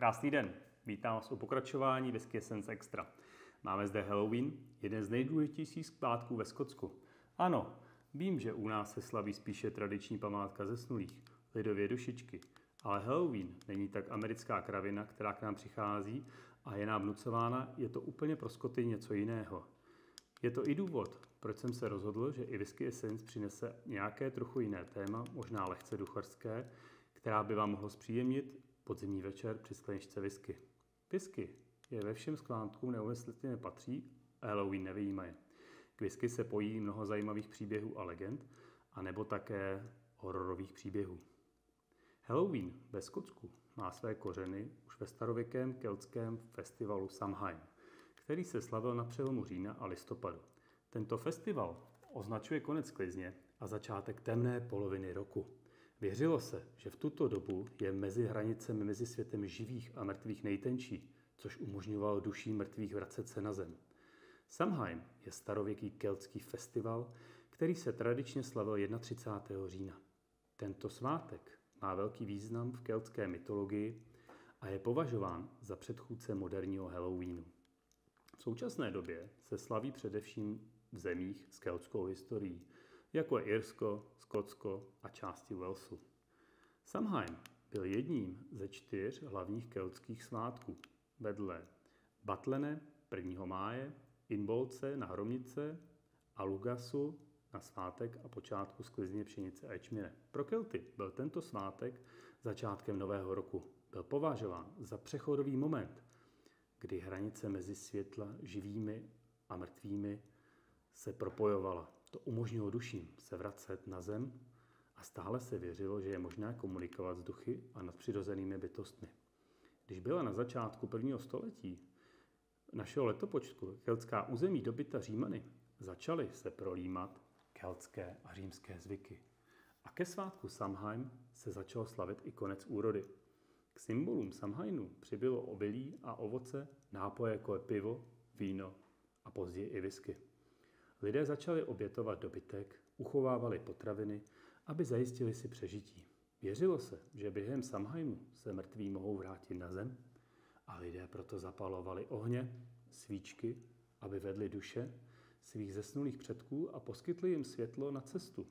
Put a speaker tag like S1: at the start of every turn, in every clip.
S1: Krásný den, vítám vás u pokračování Whisky Essence Extra. Máme zde Halloween, jeden z nejdůležitějších svátků ve Skotsku. Ano, vím, že u nás se slaví spíše tradiční památka zesnulých, lidově dušičky, ale Halloween není tak americká kravina, která k nám přichází a je nám vnucována, je to úplně pro Skoty něco jiného. Je to i důvod, proč jsem se rozhodl, že i Whisky Essence přinese nějaké trochu jiné téma, možná lehce duchařské, která by vám mohlo zpříjemnit podzimní večer při skleničce whisky. Whisky je ve všem skládku neumyslitelně patří a Halloween nevyjímaje. K whisky se pojí mnoho zajímavých příběhů a legend, anebo také hororových příběhů. Halloween ve Skotsku má své kořeny už ve starověkém keltském festivalu Samhain, který se slavil na přelomu října a listopadu. Tento festival označuje konec sklizně a začátek temné poloviny roku. Věřilo se, že v tuto dobu je mezi hranicemi mezi světem živých a mrtvých nejtenčí, což umožňovalo duším mrtvých vracet se na zem. Samhain je starověký keltský festival, který se tradičně slavil 31. října. Tento svátek má velký význam v keltské mytologii a je považován za předchůdce moderního Halloweenu. V současné době se slaví především v zemích s keltskou historií, jako je Irsko, Skotsko a části Walesu. Samhain byl jedním ze 4 hlavních keltských svátků, vedle Batlene 1. máje, Inbolce na Hromnice a Lugasu na svátek a počátku sklizně pšenice a ječmene. Pro Kelty byl tento svátek začátkem nového roku. Byl považován za přechodový moment, kdy hranice mezi světla živými a mrtvými se propojovala. To umožnilo duším se vracet na zem a stále se věřilo, že je možné komunikovat s duchy a nadpřirozenými bytostmi. Když byla na začátku 1. století našeho letopočtu keltská území dobyta Římany, začaly se prolímat keltské a římské zvyky. A ke svátku Samhain se začal slavit i konec úrody. K symbolům Samhainu přibylo obilí a ovoce, nápoje jako je pivo, víno a později i whisky. Lidé začali obětovat dobytek, uchovávali potraviny, aby zajistili si přežití. Věřilo se, že během Samhainu se mrtví mohou vrátit na zem a lidé proto zapalovali ohně, svíčky, aby vedli duše svých zesnulých předků a poskytli jim světlo na cestu.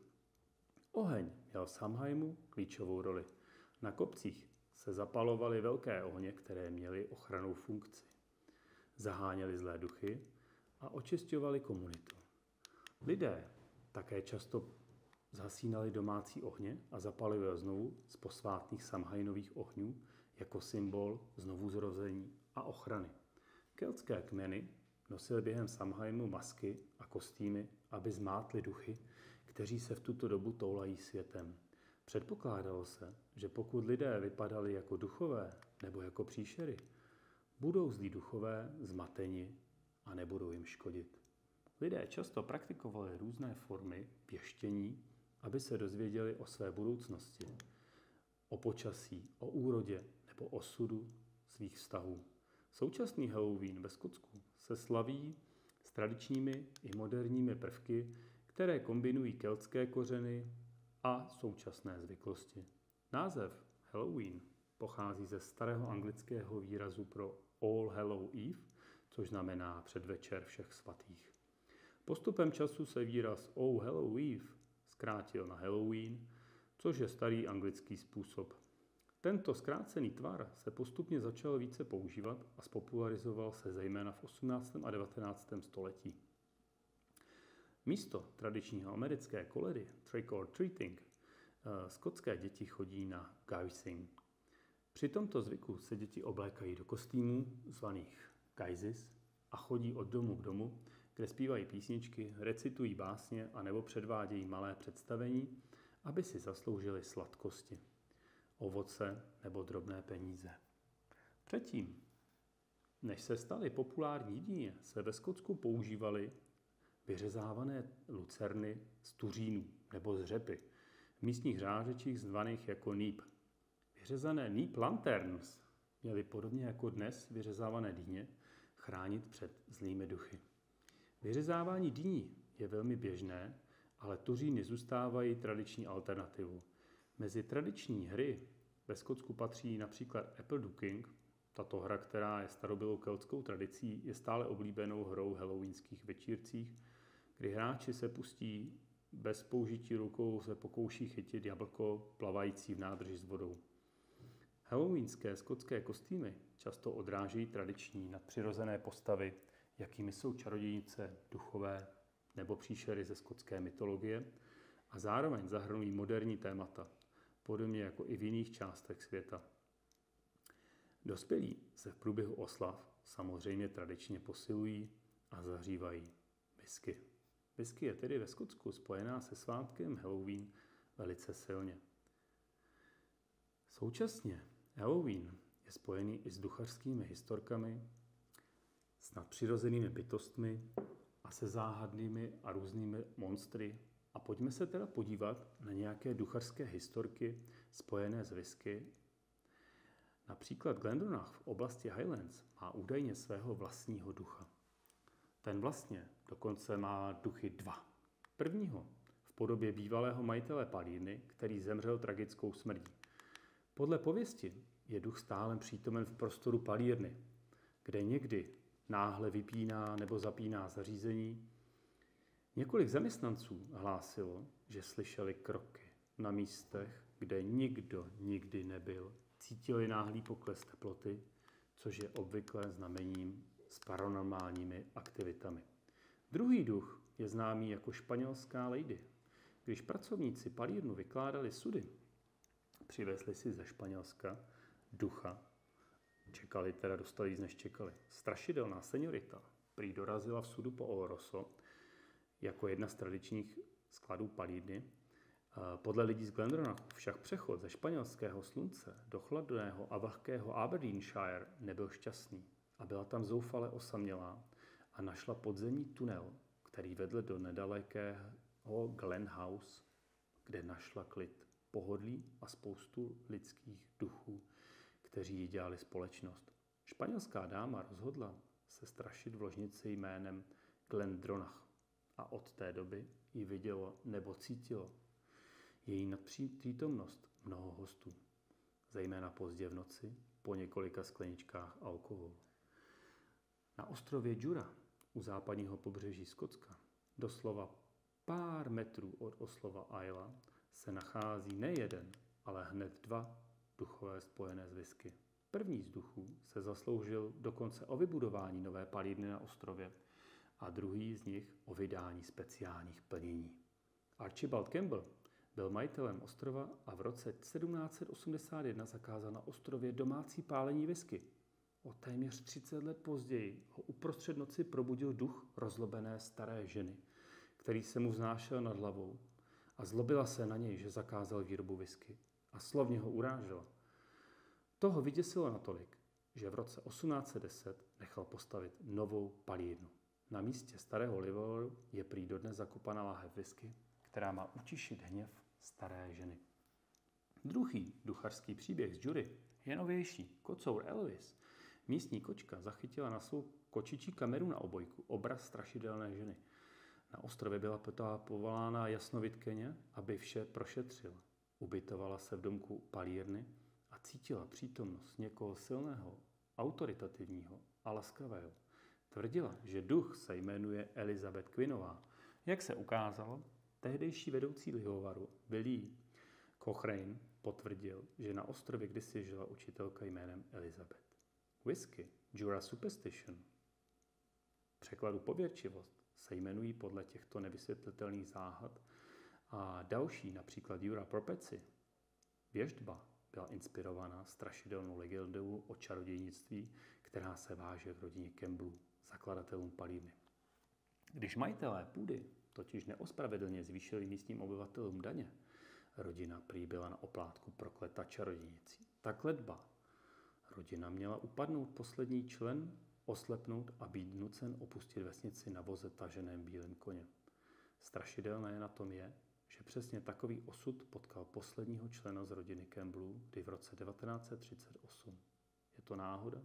S1: Oheň měl v Samhainu klíčovou roli. Na kopcích se zapalovaly velké ohně, které měly ochrannou funkci. Zaháněli zlé duchy a očisťovali komunitu. Lidé také často zhasínali domácí ohně a zapalili je znovu z posvátných Samhainových ohňů jako symbol znovuzrození a ochrany. Keltské kmeny nosily během Samhainu masky a kostýmy, aby zmátli duchy, kteří se v tuto dobu toulají světem. Předpokládalo se, že pokud lidé vypadali jako duchové nebo jako příšery, budou zlí duchové zmateni a nebudou jim škodit. Lidé často praktikovali různé formy věštění, aby se dozvěděli o své budoucnosti, o počasí, o úrodě nebo osudu svých vztahů. Současný Halloween ve Skotsku se slaví s tradičními i moderními prvky, které kombinují keltské kořeny a současné zvyklosti. Název Halloween pochází ze starého anglického výrazu pro All Hallow Eve, což znamená předvečer všech svatých. Postupem času se výraz All Hallow Eve zkrátil na Halloween, což je starý anglický způsob. Tento zkrácený tvar se postupně začal více používat a spopularizoval se zejména v 18. a 19. století. Místo tradičního americké koledy trick or treating skotské děti chodí na guising. Při tomto zvyku se děti oblékají do kostýmů zvaných guises a chodí od domu k domu, kde zpívají písničky, recitují básně a nebo předvádějí malé představení, aby si zasloužili sladkosti, ovoce nebo drobné peníze. Předtím, než se staly populární dýně, se ve Skotsku používaly vyřezávané lucerny z tuřínů nebo z řepy, v místních řářečích zvaných jako neep. Vyřezané neep lanterns měly podobně jako dnes vyřezávané dýně chránit před zlými duchy. Vyřezávání dýní je velmi běžné, ale tuříny zůstávají tradiční alternativou. Mezi tradiční hry ve Skotsku patří například apple ducking, Tato hra, která je starobylou keltskou tradicí, je stále oblíbenou hrou halloweenských večírcích, kdy hráči se pustí bez použití rukou se pokouší chytit jablko plavající v nádrži s vodou. Halloweenské skotské kostýmy často odrážejí tradiční nadpřirozené postavy, jakými jsou čarodějnice, duchové nebo příšery ze skotské mytologie, a zároveň zahrnují moderní témata, podobně jako i v jiných částech světa. Dospělí se v průběhu oslav samozřejmě tradičně posilují a zahřívají whisky. Whisky je tedy ve Skotsku spojená se svátkem Halloween velice silně. Současně Halloween je spojený i s duchařskými historkami, s nadpřirozenými bytostmi a se záhadnými a různými monstry. A pojďme se teda podívat na nějaké duchařské historky spojené s whisky. Například Glendronach v oblasti Highlands má údajně svého vlastního ducha. Ten vlastně dokonce má duchy dva. Prvního v podobě bývalého majitele palírny, který zemřel tragickou smrtí. Podle pověsti je duch stále přítomen v prostoru palírny, kde někdy náhle vypíná nebo zapíná zařízení. Několik zaměstnanců hlásilo, že slyšeli kroky na místech, kde nikdo nikdy nebyl. Cítili náhlý pokles teploty, což je obvykle znamením s paranormálními aktivitami. Druhý duch je známý jako španělská lady. Když pracovníci palírnu vykládali sudy, přivezli si ze Španělska ducha. Čekali, teda dostali víc než čekali. Strašidelná seniorita prý dorazila v sudu po Oloroso jako jedna z tradičních skladů palírny. Podle lidí z Glendronachu však přechod ze španělského slunce do chladného a vlhkého Aberdeenshire nebyl šťastný a byla tam zoufale osamělá a našla podzemní tunel, který vedl do nedalekého Glen House, kde našla klid, pohodlí a spoustu lidských duchů, kteří jí dělali společnost. Španělská dáma rozhodla se strašit v ložnici jménem Glendronach a od té doby ji vidělo nebo cítilo její nadpřítomnost mnoho hostů, zejména pozdě v noci po několika skleničkách alkoholu. Na ostrově Jura u západního pobřeží Skotska, doslova pár metrů od ostrova Isla, se nachází nejeden, ale hned dva duchové spojené s whisky. První z duchů se zasloužil dokonce o vybudování nové palírny na ostrově a druhý z nich o vydání speciálních plnění. Archibald Campbell byl majitelem ostrova a v roce 1781 zakázal na ostrově domácí pálení whisky. O téměř 30 let později ho uprostřed noci probudil duch rozlobené staré ženy, který se mu vznášel nad hlavou a zlobila se na něj, že zakázal výrobu whisky a slovně ho urážela. Toho vyděsilo natolik, že v roce 1810 nechal postavit novou palírnu. Na místě starého livoru je prý dodnes zakopaná láhev whisky, která má utišit hněv staré ženy. Druhý duchařský příběh z Jury je novější. Kocour Elvis, místní kočka, zachytila na svou kočičí kameru na obojku obraz strašidelné ženy. Na ostrově byla povolána jasnovidkyně, aby vše prošetřila. Ubytovala se v domku palírny a cítila přítomnost někoho silného, autoritativního a laskavého. Tvrdila, že duch se jmenuje Elizabeth Quinnová. Jak se ukázalo, tehdejší vedoucí lihovaru Billy Cochrane potvrdil, že na ostrově kdysi žila učitelka jménem Elizabeth. Whisky, Jura Superstition, v překladu pověrčivost, se jmenují podle těchto nevysvětlitelných záhad a další, například Jura Prophecy, věštba, byla inspirována strašidelnou legendou o čarodějnictví, která se váže k rodině Campbellů, zakladatelům palírny. Když majitelé půdy totiž neospravedlně zvýšili místním obyvatelům daně, rodina prý byla na oplátku prokleta čarodějnicí. Ta kletba. Rodina měla upadnout poslední člen, oslepnout a být nucen opustit vesnici na voze taženém bílém koně. Strašidelné na tom je, že přesně takový osud potkal posledního člena z rodiny Campbellů, kdy v roce 1938. Je to náhoda?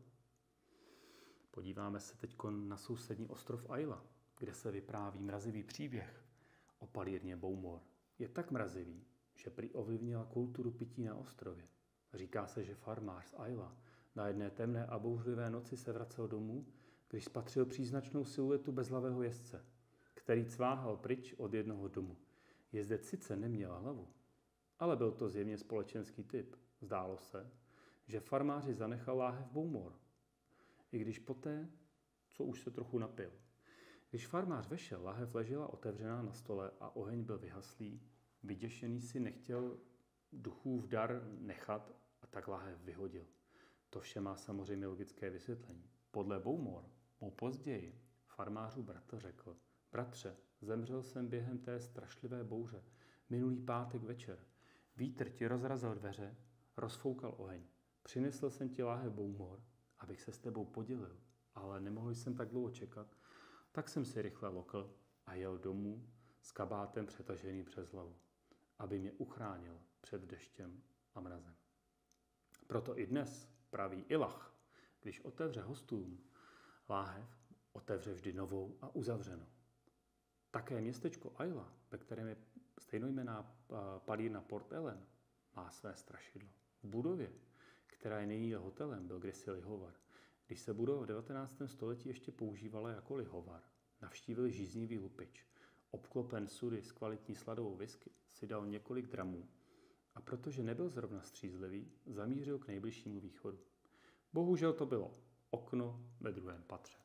S1: Podíváme se teď na sousední ostrov Isla, kde se vypráví mrazivý příběh o palírně Bowmore. Je tak mrazivý, že prý ovlivnila kulturu pití na ostrově. Říká se, že farmář z Isla Na jedné temné a bouřlivé noci se vracel domů, když spatřil příznačnou siluetu bezhlavého jezdce, který cváhal pryč od jednoho domu. Jezdec sice neměl hlavu, ale byl to zjevně společenský typ. Zdálo se, že farmáři zanechal láhev Bowmore, i když poté, co už se trochu napil. Když farmář vešel, láhev ležela otevřená na stole a oheň byl vyhaslý. Vyděšený si nechtěl duchův dar nechat a tak láhev vyhodil. To vše má samozřejmě logické vysvětlení. Podle Bowmore mu později farmářů bratr řekl: Bratře, zemřel jsem během té strašlivé bouře. Minulý pátek večer. Vítr ti rozrazil dveře, rozfoukal oheň. Přinesl jsem ti láhev Bowmore, abych se s tebou podělil, ale nemohl jsem tak dlouho čekat, tak jsem si rychle lokl a jel domů s kabátem přetažený přes hlavu, aby mě uchránil před deštěm a mrazem. Proto i dnes praví Ilach, když otevře hostům láhev, otevře vždy novou a uzavřenou. Také městečko Islay, ve kterém je stejnojmenná palírna Port Ellen, má své strašidlo. V budově, která je nyní hotelem, byl kdysi lihovar. Když se budova v 19. století ještě používala jako lihovar, navštívil žíznivý lupič. Obklopen sudy s kvalitní sladovou whisky si dal několik dramů a protože nebyl zrovna střízlivý, zamířil k nejbližšímu východu. Bohužel to bylo okno ve druhém patře.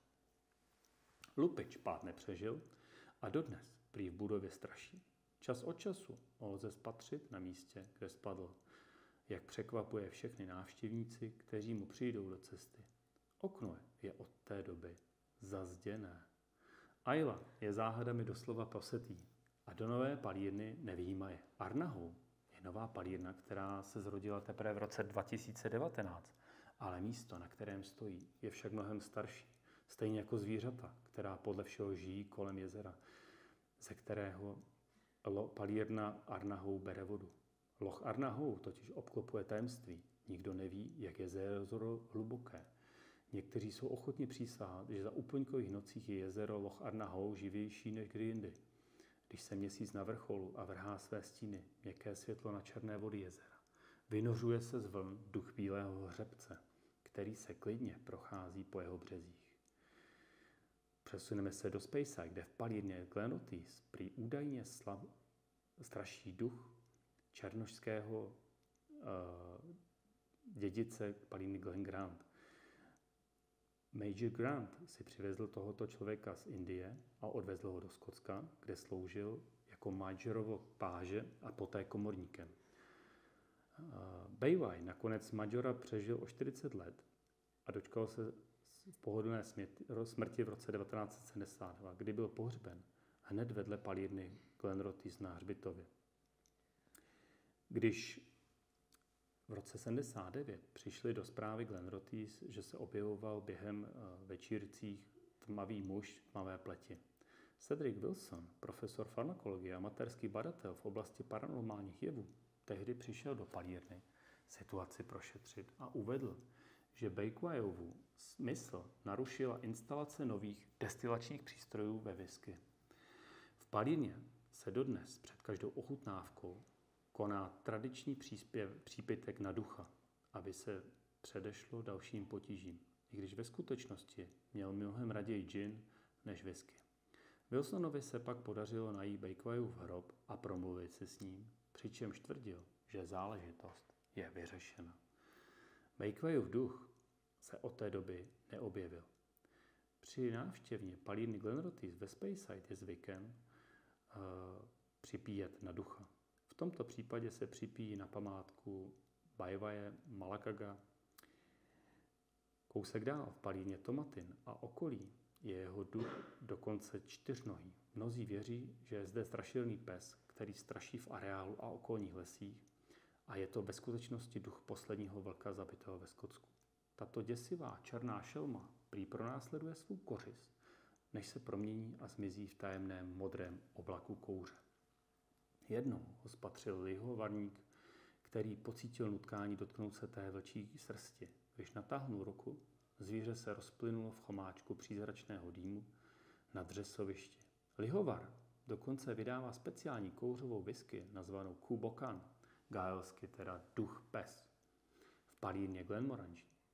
S1: Lupič pád nepřežil a dodnes prý v budově straší. Čas od času ho lze spatřit na místě, kde spadl, jak překvapuje všechny návštěvníci, kteří mu přijdou do cesty. Okno je od té doby zazděné. Islay je záhadami doslova posetý a do nové palírny nevyjímaje. Arnahou je nová palírna, která se zrodila teprve v roce 2019, ale místo, na kterém stojí, je však mnohem starší. Stejně jako zvířata, která podle všeho žijí kolem jezera, ze kterého palírna Arnahou bere vodu. Loch Arnahou totiž obklopuje tajemství. Nikdo neví, jak je jezero hluboké. Někteří jsou ochotni přísahat, že za úplňkových nocích je jezero Loch Arnahou živější než kdy jindy. Když se měsíc na vrcholu a vrhá své stíny, měkké světlo na černé vody jezera, vynořuje se z vln duch bílého hřebce, který se klidně prochází po jeho březích. Přesuneme se do Speyside, kde v palírně Glenrothes prý údajně straší duch černošského dědice palírny Glen Grant. Major Grant si přivezl tohoto člověka z Indie a odvezl ho do Skotska, kde sloužil jako Majorovo páže a poté komorníkem. Bayway nakonec Majora přežil o 40 let a dočkal se v pohodlné smrti v roce 1972, kdy byl pohřben hned vedle palírny Glenrothes na hřbitově. Když v roce 79 přišli do správy Glenrothes, že se objevoval během večírcích tmavý muž tmavé pleti. Cedric Wilson, profesor farmakologie a amatérský badatel v oblasti paranormálních jevů, tehdy přišel do palírny situaci prošetřit a uvedl, že Bakewayovu smysl narušila instalace nových destilačních přístrojů ve whisky. V palírně se dodnes před každou ochutnávkou koná tradiční přípitek na ducha, aby se předešlo dalším potížím, i když ve skutečnosti měl mnohem raději gin než whisky. Wilsonovi se pak podařilo najít Bakewayův hrob a promluvit si s ním, přičemž tvrdil, že záležitost je vyřešena. Bakewayův duch se od té doby neobjevil. Při návštěvně palírny Glenrothes ve Speyside je zvykem připíjet na ducha. V tomto případě se připíjí na památku Bajvaje Malakaga. Kousek dál v palírně Tomatin a okolí je jeho duch dokonce čtyřnohý. Mnozí věří, že je zde strašilný pes, který straší v areálu a okolních lesích a je to ve skutečnosti duch posledního vlka zabitého ve Skotsku. Tato děsivá černá šelma prý pronásleduje svou kořist, než se promění a zmizí v tajemném modrém oblaku kouře. Jednou ho spatřil lihovarník, který pocítil nutkání dotknout se té vlčí srsti. Když natáhnul ruku, zvíře se rozplynulo v chomáčku přízračného dýmu na dřesovišti. Lihovar dokonce vydává speciální kouřovou whisky nazvanou Kubokan, gaelsky teda duch pes. V palírně Glenmorangie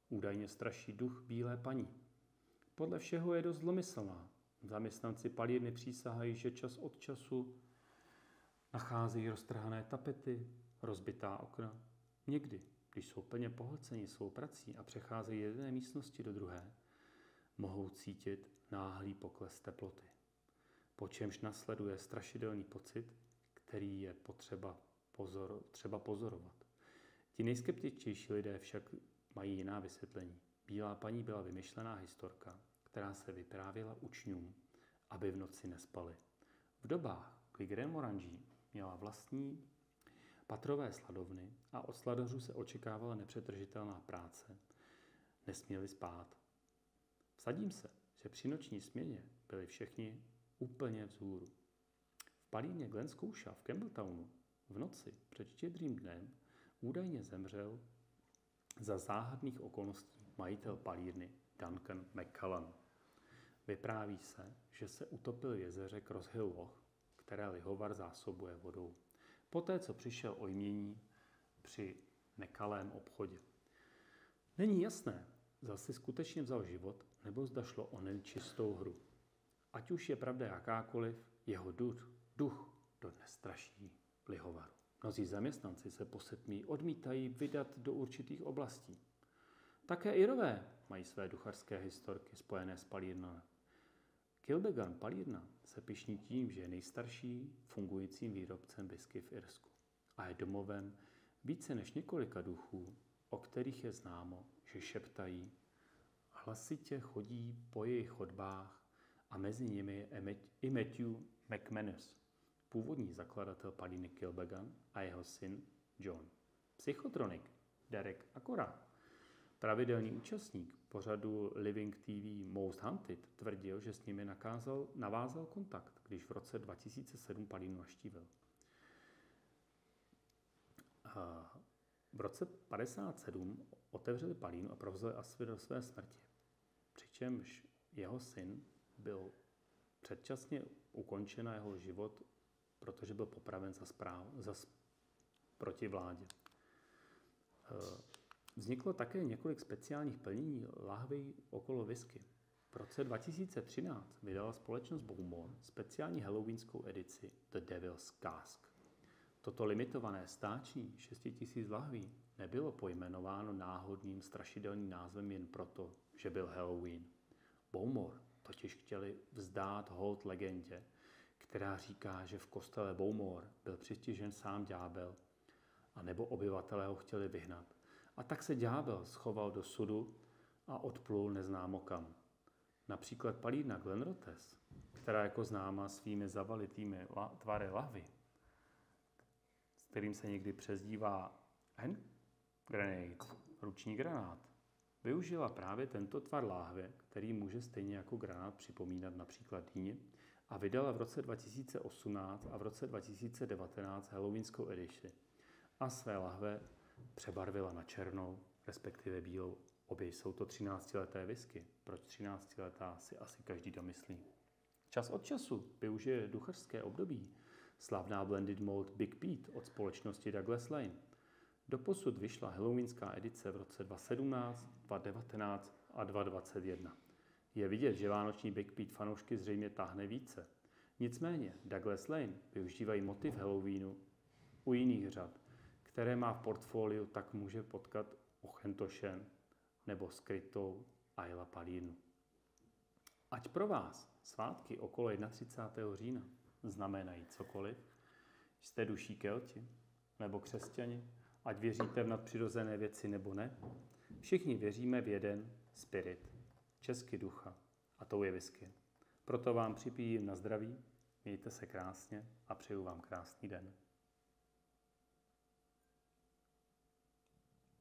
S1: Údajně straší duch bílé paní. Podle všeho je dost zlomyslná. Zaměstnanci palírny přísahají, že čas od času nacházejí roztrhané tapety, rozbitá okna. Někdy, když jsou plně pohlceni svou prací a přecházejí jedné místnosti do druhé, mohou cítit náhlý pokles teploty. Po čemž nasleduje strašidelný pocit, který je třeba pozorovat. Ti nejskeptičtější lidé však mají jiná vysvětlení. Bílá paní byla vymyšlená historka, která se vyprávěla učňům, aby v noci nespali. V dobách, kdy Glenmorangie měla vlastní patrové sladovny a od sladařů se očekávala nepřetržitelná práce, nesměli spát. Vsadím se, že při noční směně byli všichni úplně vzhůru. V palírně Glen Scotia v Campbelltownu v noci před Štědrým dnem údajně zemřel za záhadných okolností majitel palírny Duncan McCullen. Vypráví se, že se utopil v jezeře Cross Hill Loch, které lihovar zásobuje vodou, poté co přišel o jmění při nekalém obchodě. Není jasné, zda si skutečně vzal život, nebo zda šlo o nečistou hru. Ať už je pravda jakákoliv, jeho duch dodnes straší lihovaru. Mnozí zaměstnanci se po setmí odmítají vydat do určitých oblastí. Také Irové mají své duchařské historky spojené s palírnou. Kilbeggan palírna se pyšní tím, že je nejstarší fungujícím výrobcem whisky v Irsku a je domovem více než několika duchů, o kterých je známo, že šeptají, hlasitě chodí po jejich chodbách a mezi nimi je i Matthew McManus, původní zakladatel palírny Kilbeggan a jeho syn John. Psychotronik Derek Acora, pravidelný účastník pořadu Living TV Most Haunted, tvrdil, že s nimi navázal kontakt, když v roce 2007 palírnu navštívil. V roce 1957 otevřeli palírnu a provozovali asi do své smrti. Přičemž jeho syn byl předčasně ukončen jeho život, protože byl popraven proti vládě. Vzniklo také několik speciálních plnění lahví okolo whisky. V roce 2013 vydala společnost Bowmore speciální halloweenskou edici The Devil's Cask. Toto limitované stáčí 6000 lahví nebylo pojmenováno náhodným strašidelným názvem jen proto, že byl Halloween. Bowmore totiž chtěli vzdát hold legendě, která říká, že v kostele Bowmore byl přistižen sám ďábel, anebo obyvatelé ho chtěli vyhnat. A tak se ďábel schoval do sudu a odplul neznámo kam. Například palírna Glenrothes, která jako známá svými zavalitými tvary lahvy, s kterým se někdy přezdívá hand grenade, ruční granát, využila právě tento tvar láhve, který může stejně jako granát připomínat například dýni, a vydala v roce 2018 a v roce 2019 halloweenskou edici a své lahve přebarvila na černou, respektive bílou. Obě jsou to 13leté whisky. Proč 13letá si asi každý domyslí. Čas od času využije duchařské období slavná blended malt Big Pete od společnosti Douglas Lane. Doposud vyšla halloweenská edice v roce 2017, 2019 a 2021. Je vidět, že vánoční Big Pete fanoušky zřejmě táhne více. Nicméně Douglas Lane využívají motiv Halloweenu u jiných řad, které má v portfoliu, tak může potkat Ochentoshen nebo skrytou Ayla palírnu. Ať pro vás svátky okolo 31. října znamenají cokoliv, jste duší Kelti nebo křesťani, ať věříte v nadpřirozené věci nebo ne, všichni věříme v jeden spirit, česky ducha, a tou je whisky. Proto vám připijím na zdraví, mějte se krásně a přeju vám krásný den.